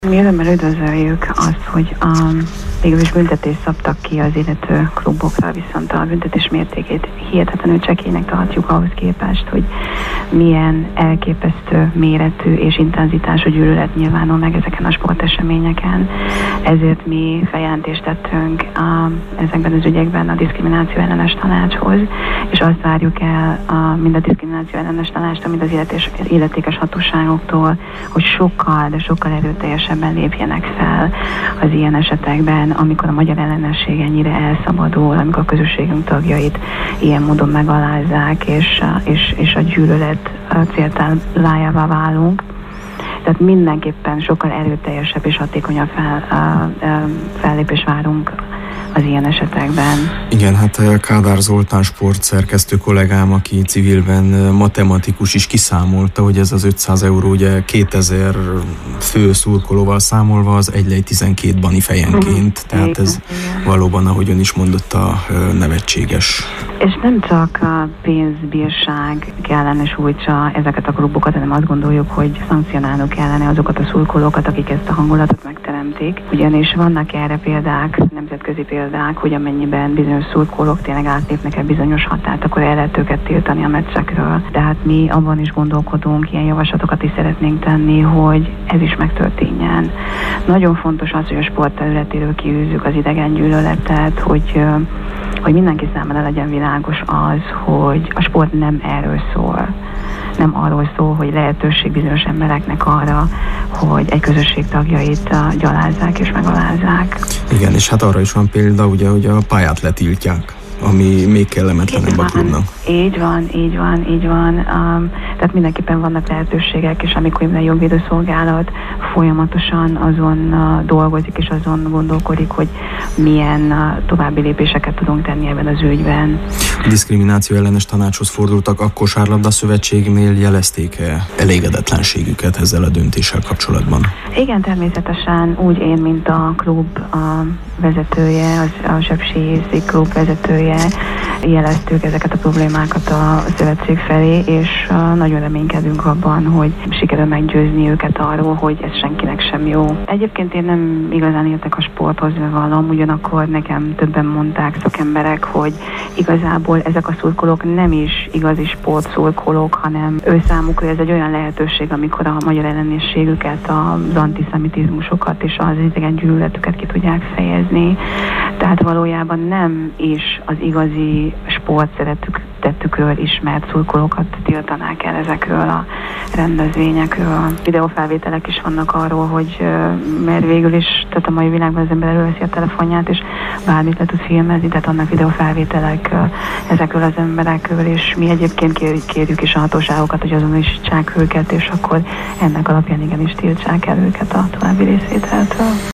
Mi örömmel üdvözöljük azt, hogy végülis büntetést szabtak ki az illető klubokra, viszont a büntetés mértékét hihetetlenül csekélynek tartjuk ahhoz képest, hogy milyen elképesztő méretű és intenzitású gyűlölet nyilvánul meg ezeken a sporteseményeken. Ezért mi feljelentést tettünk ezekben az ügyekben a diszkrimináció ellenes tanácshoz, és azt várjuk el mind a diszkrimináció ellenes tanácstól, mind az illetékes hatóságoktól, hogy sokkal, de sokkal erőteljesebben lépjenek fel az ilyen esetekben, amikor a magyar ellenesség ennyire elszabadul, amikor a közösségünk tagjait ilyen módon megalázzák, és a gyűlölet céltáblájává válunk. Tehát mindenképpen sokkal erőteljesebb és hatékonyabb fellépés várunk az ilyen esetekben. Igen, hát Kádár Zoltán sportszerkesztő kollégám, aki civilben matematikus is kiszámolta, hogy ez az 500 euró ugye 2000 fő szurkolóval számolva az 1,12 bani fejenként, tehát ez valóban, ahogy ön is mondotta, nevetséges. És nem csak a pénzbírság kellene sújtsa ezeket a klubokat, hanem azt gondoljuk, hogy szankcionálnunk kellene azokat a szurkolókat, akik ezt a hangulatot megteremtik. Ugyanis vannak erre példák, nemzetközi példák, hogy amennyiben bizonyos szurkolók tényleg átlépnek egy bizonyos határt, akkor el lehet őket tiltani a meccsekről. Tehát mi abban is gondolkodunk, ilyen javaslatokat is szeretnénk tenni, hogy ez is megtörténjen. Nagyon fontos az, hogy a sport területéről kiűzzük az idegen gyűlöletet, hogy mindenki számára legyen világos az, hogy a sport nem erről szól. Nem arról szól, hogy lehetőség bizonyos embereknek arra, hogy egy közösség tagjait gyalázzák és megalázzák. Igen, és hát arra is van példa, ugye, hogy a pályát letiltják, ami még kellemetlenebb a klubnak. Így van. Tehát mindenképpen vannak lehetőségek, és amikor minden jogvédőszolgálat folyamatosan azon dolgozik, és azon gondolkodik, hogy milyen további lépéseket tudunk tenni ebben az ügyben. A diszkrimináció ellenes tanácshoz fordultak, a Kosárlabda Szövetségnél jelezték-e elégedetlenségüket ezzel a döntéssel kapcsolatban? Igen, természetesen úgy én, mint a klub vezetője, a Sepsihelyi klub vezetője, jeleztük ezeket a problémákat a szövetség felé, és nagyon reménykedünk abban, hogy sikerül meggyőzni őket arról, hogy ez senkinek sem jó. Egyébként én nem igazán értek a sporthoz, bevallom, ugyanakkor nekem többen mondták szakemberek, hogy igazából ezek a szurkolók nem is igazi sportszurkolók, hanem ő számukra ez egy olyan lehetőség, amikor a magyar ellenességüket, az antiszemitizmusokat és az idegen gyűlöletüket ki tudják fejezni. Tehát valójában nem is az igazi sportszeretetükről ismert szurkolókat tiltanák el ezekről a rendezvényekről. Videófelvételek is vannak arról, hogy mert végül is, tehát a mai világban az ember előveszi a telefonját, és bármit le tud filmezni, tehát annak videófelvételek ezekről az emberekről, és mi egyébként kérjük is a hatóságokat, hogy azonosítsák őket, és akkor ennek alapján igenis tiltsák el őket a további részvételtől.